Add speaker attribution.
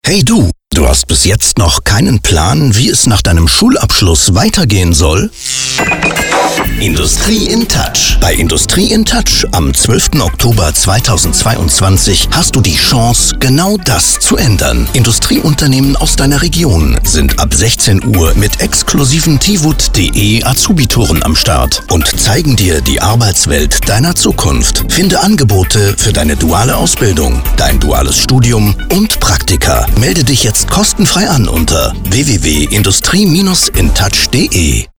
Speaker 1: Hey du hast bis jetzt noch keinen Plan, wie es nach deinem Schulabschluss weitergehen soll? Industrie in Touch. Bei Industrie in Touch am 12. Oktober 2022 hast du die Chance, genau das zu ändern. Industrieunternehmen aus deiner Region sind ab 16 Uhr mit exklusiven TIWUT.de Azubi-Touren am Start und zeigen dir die Arbeitswelt deiner Zukunft. Finde Angebote für deine duale Ausbildung, dein duales Studium und Praktika. Melde dich jetzt kostenfrei an unter www.industrie-intouch.de.